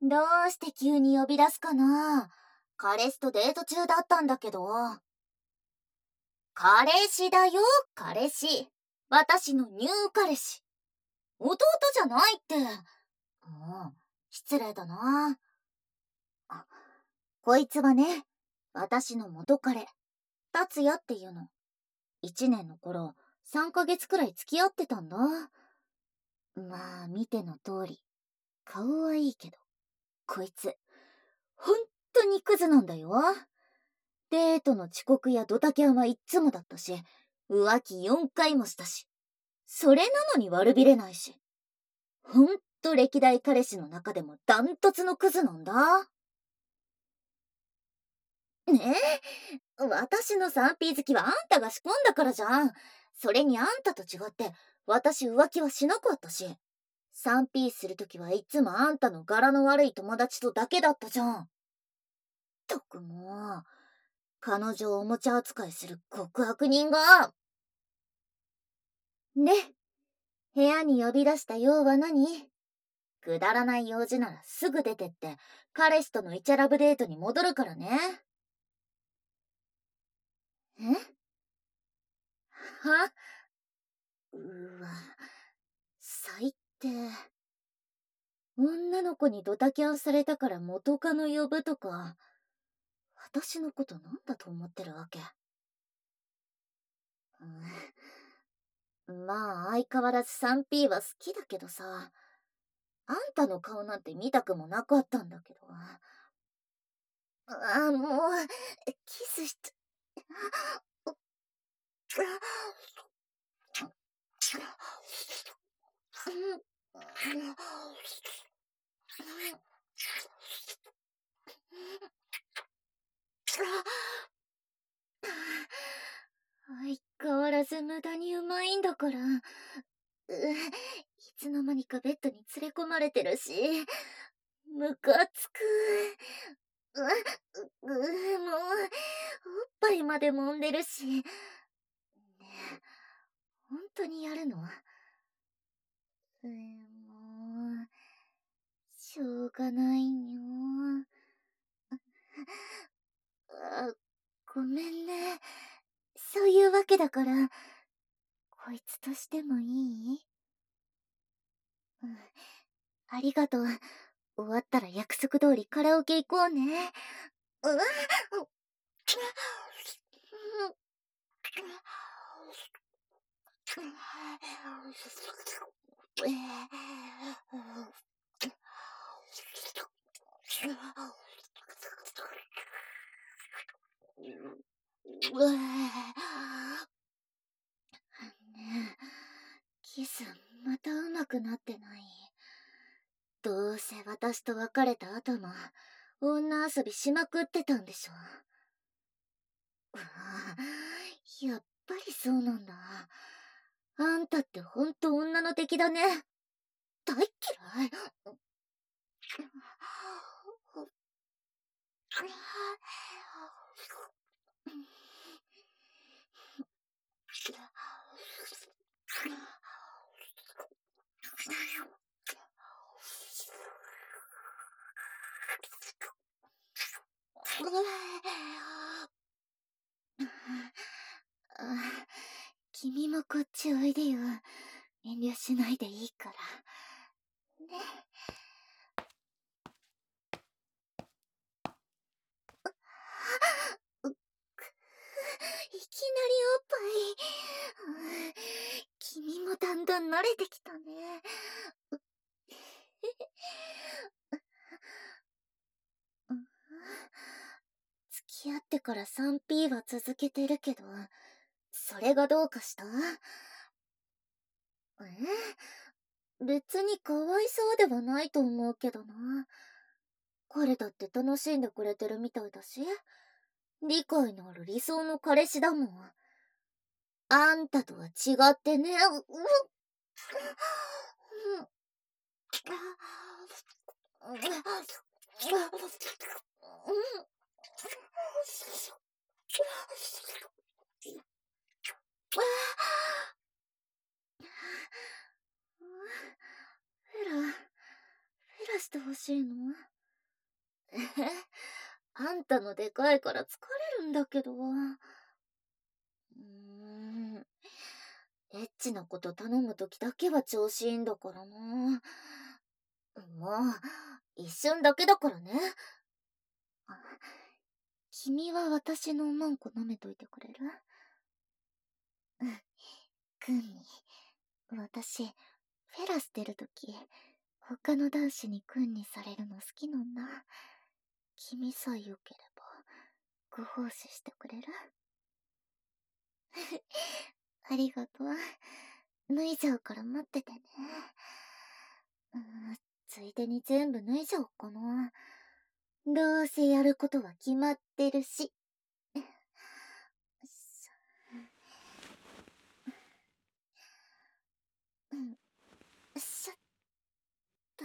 どうして急に呼び出すかな。彼氏とデート中だったんだけど。彼氏だよ、彼氏。私のニュー彼氏。弟じゃないって。もう、失礼だな。あ、こいつはね、私の元彼、達也っていうの。1年の頃、3ヶ月くらい付き合ってたんだ。まあ、見ての通り、顔はいいけど、こいつ、ほんとにクズなんだよ。デートの遅刻やドタキャンはいっつもだったし、浮気4回もしたし、それなのに悪びれないし。ほんと歴代彼氏の中でもダントツのクズなんだ。ねえ、私の 3P 好きはあんたが仕込んだからじゃん。それにあんたと違って、私浮気はしなかったし。3P するときはいつもあんたの柄の悪い友達とだけだったじゃん。とくもう、彼女をおもちゃ扱いする極悪人が。で、部屋に呼び出した用は何？くだらない用事ならすぐ出てって、彼氏とのイチャラブデートに戻るからね。え？は？うわ、最低。女の子にドタキャンされたから元カノ呼ぶとか、私のことなんだと思ってるわけ？まあ相変わらず 3P は好きだけどさ、あんたの顔なんて見たくもなかったんだけど。もう、キスしちゃ。相変わらず無駄にうまいんだから。いつの間にかベッドに連れ込まれてるし、ムカつく。もう、おっぱいまで揉んでるし。ねえ、本当にやるの？もう、しょうがないにょ。あ、ごめんね。そういうわけだから、こいつとしてもいい？うん、ありがとう。終わったら約束通りカラオケ行こうね。うわっ。ねえ、キスまた上手くなってない？どうせ私と別れた後も女遊びしまくってたんでしょ。うわあ、やっぱりそうなんだ。あんたってほんと女の敵だね。大っ嫌い。君もこっちおいでよ。遠慮しないでいいから。ね。いきなりおっぱい。君もだんだん慣れてきたね。付き合ってから 3P は続けてるけど、それがどうかした？別にかわいそうではないと思うけどな。彼だって楽しんでくれてるみたいだし、理解のある理想の彼氏だもん。あんたとは違ってね。フラしてほしいの？ あんたのでかいから疲れるんだけど。エッチなこと頼むときだけは調子いいんだからな。もう、一瞬だけだからね。あ、君は私のおまんこ舐めといてくれる？うん、クンミ。私、フェラしてるとき、他の男子にクンにされるの好きなんだ。君さえ良ければ、ご奉仕してくれる？ありがとう。脱いじゃうから待っててね。ついでに全部脱いじゃおっかな。どうせやることは決まってるし。しょっと。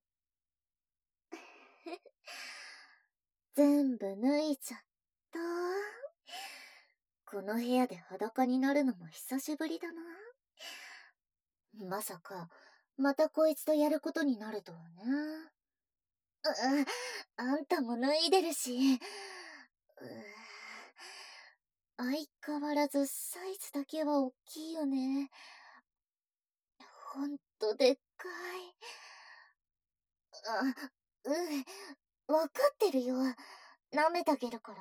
全部脱いじゃった。この部屋で裸になるのも久しぶりだな。まさか、またこいつとやることになるとはな。あんたも脱いでるし。相変わらずサイズだけは大きいよね。ほんとでっかい。わかってるよ。舐めてあげるから。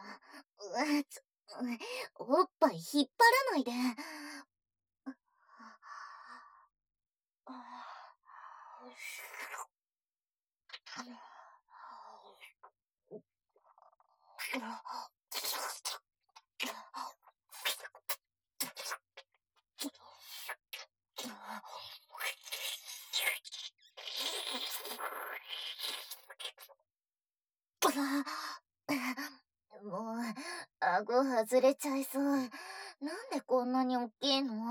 おっぱい引っ張らないで。もう、顎外れちゃいそう。なんでこんなにおっきいの？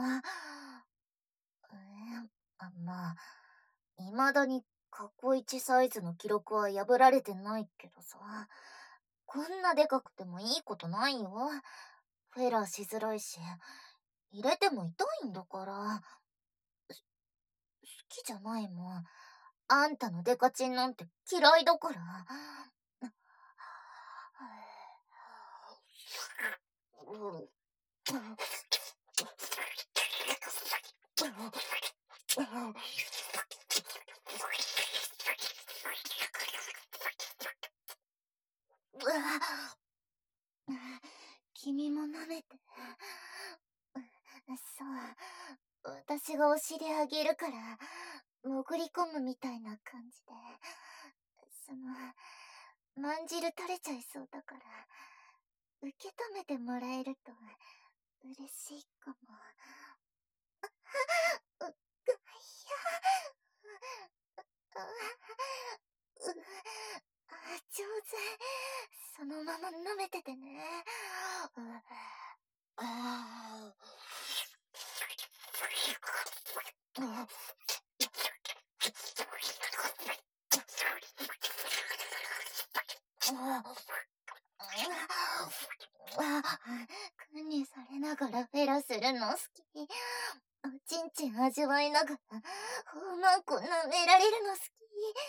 まあ、未だに過去一サイズの記録は破られてないけどさ。こんなでかくてもいいことないよ。フェラーしづらいし、入れても痛いんだから。好きじゃないもん。あんたのデカチンなんて嫌いだから。君も舐めて。そう。私がお尻あげるから、潜り込むみたいな感じで。まんじる垂れちゃいそうだから、受け止めてもらえると、嬉しいかも。う、が、いや、上手。そのまま舐めててね。訓練されながらフェラするの好き。おちんちん味わいながら、ほんまんこ舐められるの好き。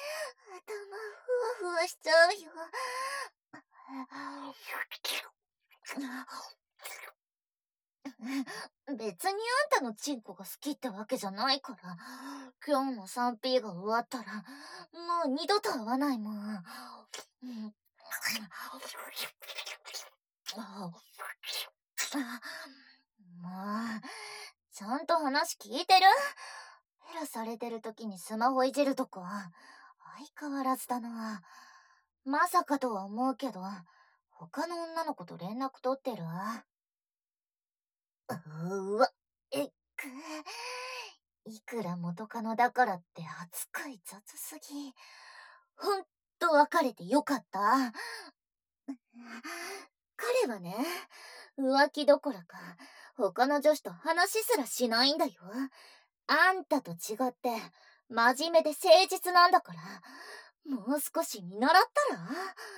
頭ふわふわしちゃうよ。別にあんたのチンコが好きってわけじゃないから、今日の 3P が終わったら、もう二度と会わないもん。もう、ちゃんと話聞いてる？フェラされてる時にスマホいじるとか、相変わらずだな。まさかとは思うけど、他の女の子と連絡取ってる？うわ、えっく。いくら元カノだからって扱い雑すぎ。ほんと別れてよかった。彼はね、浮気どころか、他の女子と話すらしないんだよ。あんたと違って、真面目で誠実なんだから、もう少し見習ったら？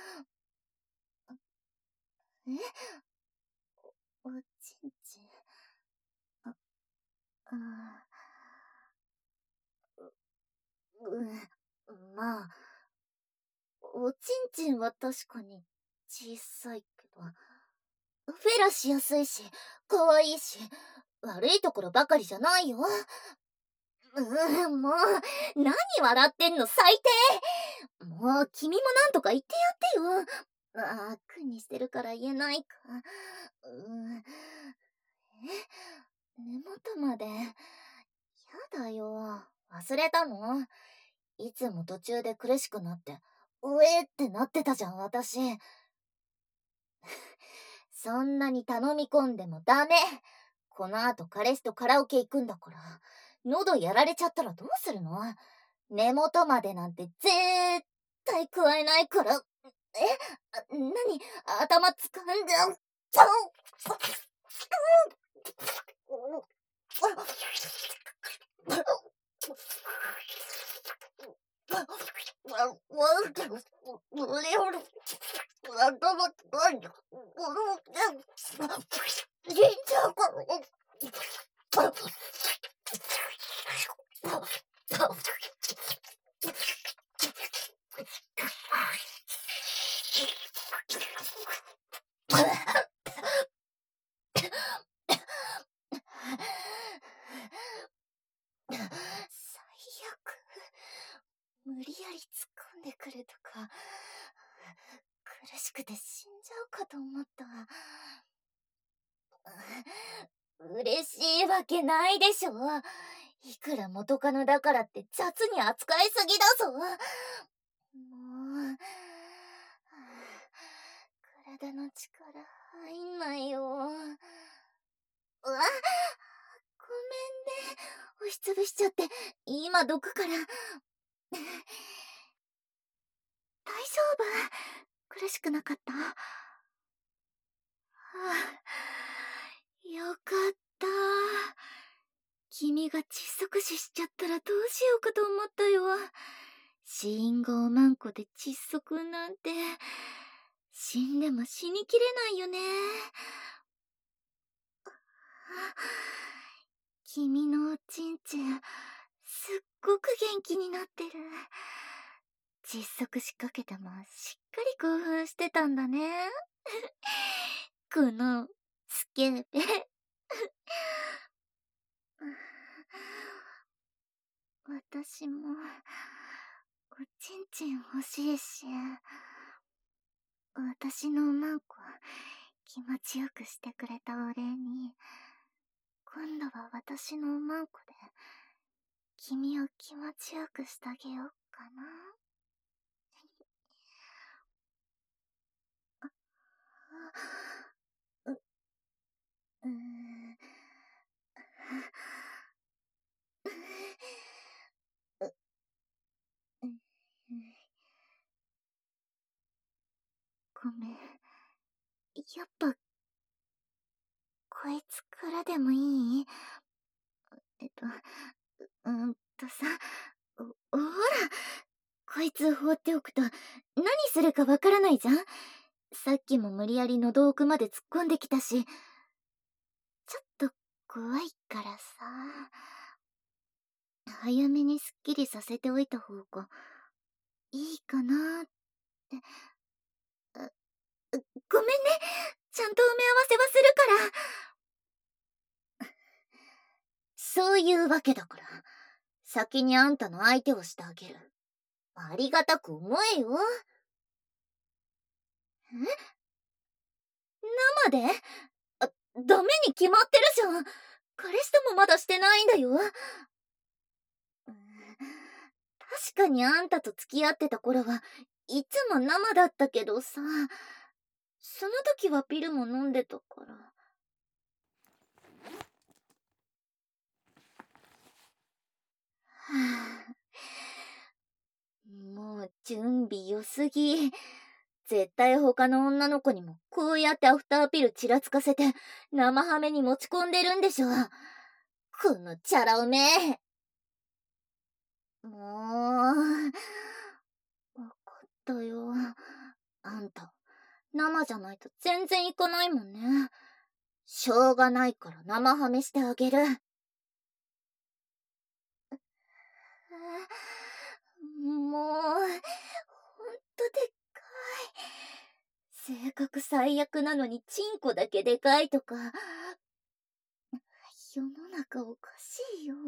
え？おちんちん。あ、あまあ、 おちんちんは確かに小さいけど、フェラしやすいし、可愛いし、悪いところばかりじゃないよ。もう、何笑ってんの、最低。もう、君もなんとか言ってやってよ。苦にしてるから言えないか。根元まで。やだよ。忘れたの？いつも途中で苦しくなって、うえってなってたじゃん、私。そんなに頼み込んでもダメ。この後彼氏とカラオケ行くんだから。喉やられちゃったらどうするの？根元までなんて絶対加えないから。何？頭掴んじゃう。最悪。無理やり突っ込んでくるとか、苦しくて死んじゃうかと思った。嬉しいわけないでしょ。いくら元カノだからって雑に扱いすぎだぞ。もう、体の力入んないよ。ごめんね。押しつぶしちゃって、今どくから。大丈夫？苦しくなかった？よかった。君が窒息死しちゃったらどうしようかと思ったよ。死因がおまんこで窒息なんて、死んでも死にきれないよね。君のおちんちん、すっごく元気になってる。窒息しかけてもしっかり興奮してたんだね。このスケベ。私もおちんちん欲しいし、私のおまんこ気持ちよくしてくれたお礼に、今度は私のおまんこで君を気持ちよくしてあげようかな。う、うーん。ごめん。やっぱ、こいつからでもいい？さ、ほら、こいつ放っておくと何するかわからないじゃん。さっきも無理やり喉奥まで突っ込んできたし、ちょっと怖いからさ、早めにすっきりさせておいた方がいいかなーって。ごめんね。ちゃんと埋め合わせはするから。そういうわけだから、先にあんたの相手をしてあげる。ありがたく思えよ。生で？ダメに決まってるじゃん。彼氏ともまだしてないんだよ。確かにあんたと付き合ってた頃はいつも生だったけどさ、その時はピルも飲んでたから。はあ、もう準備良すぎ。絶対他の女の子にもこうやってアフターピルちらつかせて生ハメに持ち込んでるんでしょ。このチャラおめ。もう、わかったよ。あんた、生じゃないと全然いかないもんね。しょうがないから生ハメしてあげる。もう、ほんとでっかい。性格最悪なのにチンコだけでかいとか、世の中おかしいよ。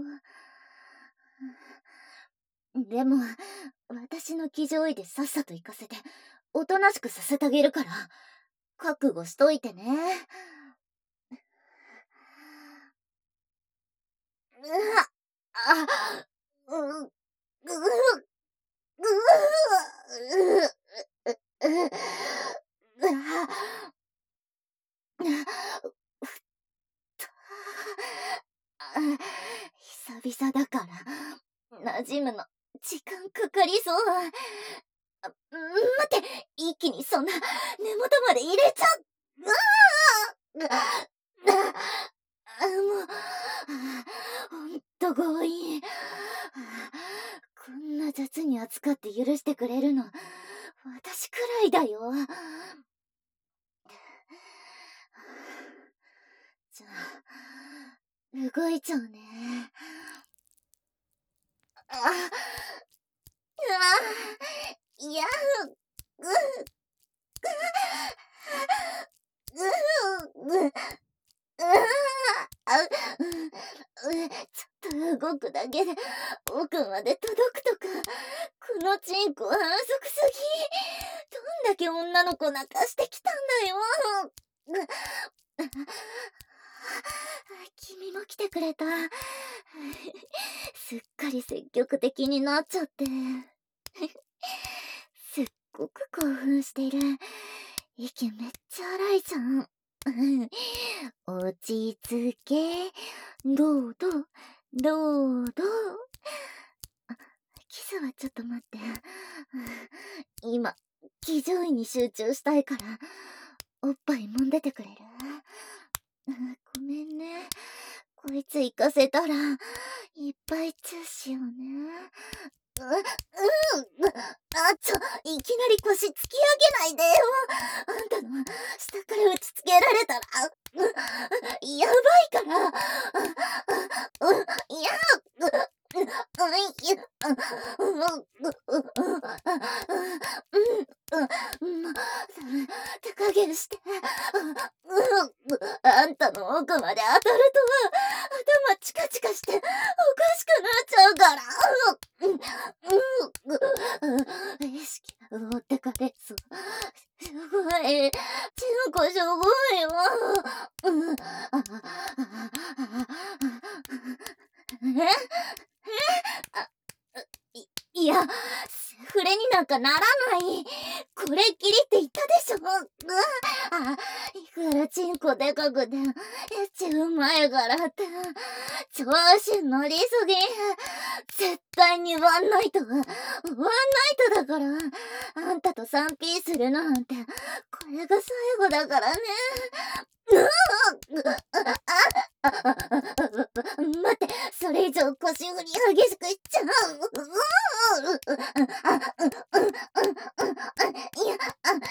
でも、私の騎乗位でさっさと行かせて、おとなしくさせてあげるから、覚悟しといてね。うう、う、久々だから、馴染むの、時間かかりそう。待って、一気にそんな、根元まで入れちゃう。もう、ほんと強引。こんな雑に扱って許してくれるの、私くらいだよ。じゃあ、動いちゃうね。いや、ちょっと動くだけで奥まで届くとか、このチンコ反則すぎ。どんだけ女の子泣かしてきたんだよ。君も来てくれた。すっかり積極的になっちゃって。すっごく興奮してる。息めっちゃ荒いじゃん。落ち着け。どうどう、どうどう。キスはちょっと待って。今、騎乗位に集中したいから、おっぱい揉んでてくれる？ごめんね。こいつ行かせたら、いっぱいチューしようね。いきなり腰突き上げないでよ。あんたの下から打ちつけられたら、やばいから。手加減して。あんたの奥まで当たると、頭チカチカしておかしくなっちゃうから。意識が持ってかれそう。しょぼい。ちんこしょぼいよ。いや、触れになんかならない。これっきりって言ったでしょ。いくらチンコでかくて、エッチうまいからって、調子乗りすぎ。絶対にワンナイトは、ワンナイトだから。あんたと 3P するなんて、これが最後だからね。待って、それ以上腰振り激しくしちゃう。いや、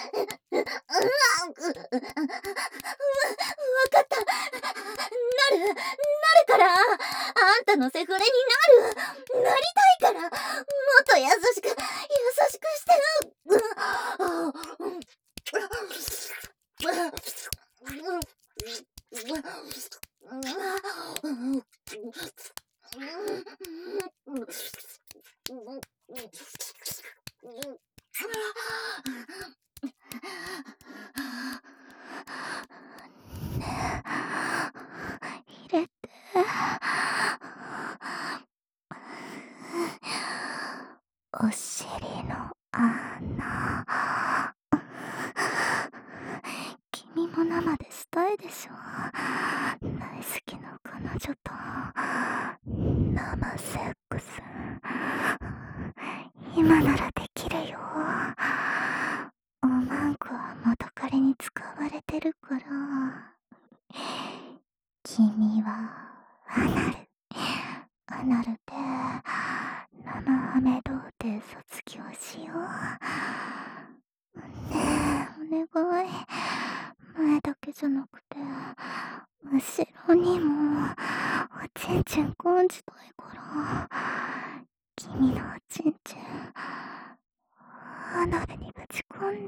わかった。なるから、あんたのセフレになりたいから、もっと優しくして入れて。お尻の穴。君も生でしたいでしょ。大好きな彼女と生セックス。今ならできるよ。おまんこは元彼に使われてるから。君はアナルで生ハメ童貞卒業しよう。ねえ、お願い。前だけじゃなくて後ろにもおちんちん感じたいから。君のおちんちん花火にぶち込んで。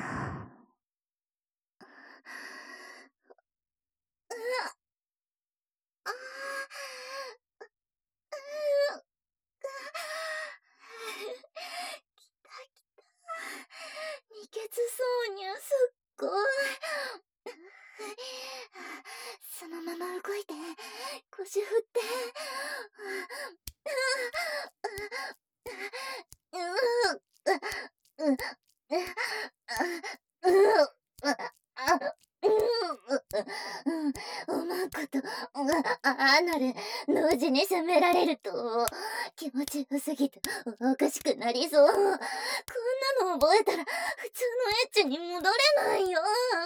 二血挿入すっごい。そのまま動いて、腰振って。うまくと、アナル、同時に攻められると、気持ちよすぎておかしくなりそう。こんなの覚えたら、普通のエッチに戻れないよ。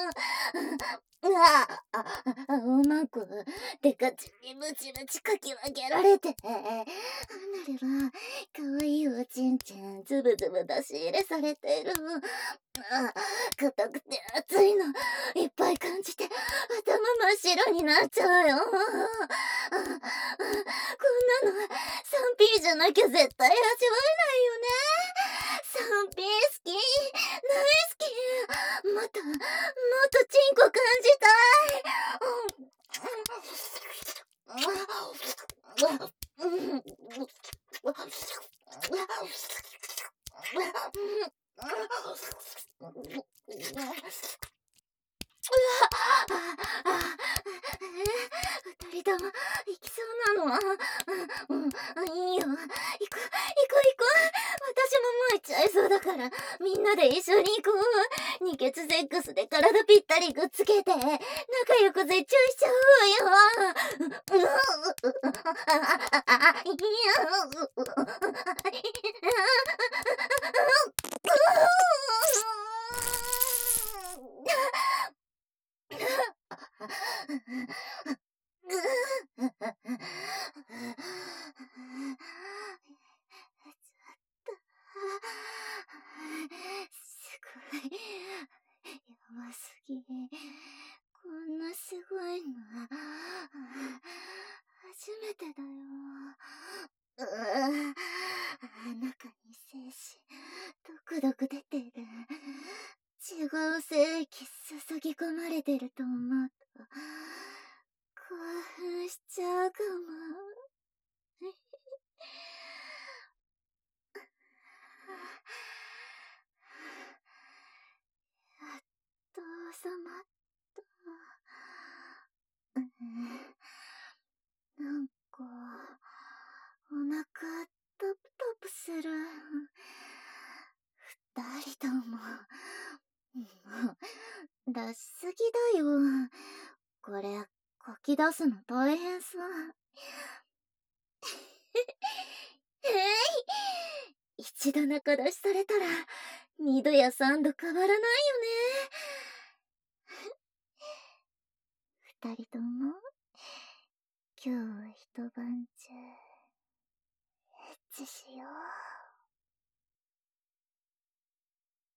うまく、デカチにブチブチかき分けられて。アナルは、かわいいおちんちん、ズブズブ出し入れされてる。硬くて熱いの、いっぱい感じて、頭真っ白になっちゃうよ。こんなの、3P じゃなきゃ絶対味わえないよね。3P 好き、大好き。もっとチンコ感じたい。二人とも行きそうなの。いいよ。行こう。私ももう行っちゃいそうだから、みんなで一緒に行こう。二血セックスで体ぴったりくっつけて、仲良く絶頂しちゃおうよ。すごい。やばすぎ。こんなすごいの。初めてだよ。中に精子、ドクドク出てる。違う精液注ぎ込まれてると思うと、興奮しちゃうかも。やっと収まった。なんか、お腹トプトプする。二人とも。出しすぎだよ。これ、書き出すの大変さ。一度仲出しされたら、二度や三度変わらないよね。二人とも、今日は一晩中、エッチしよう。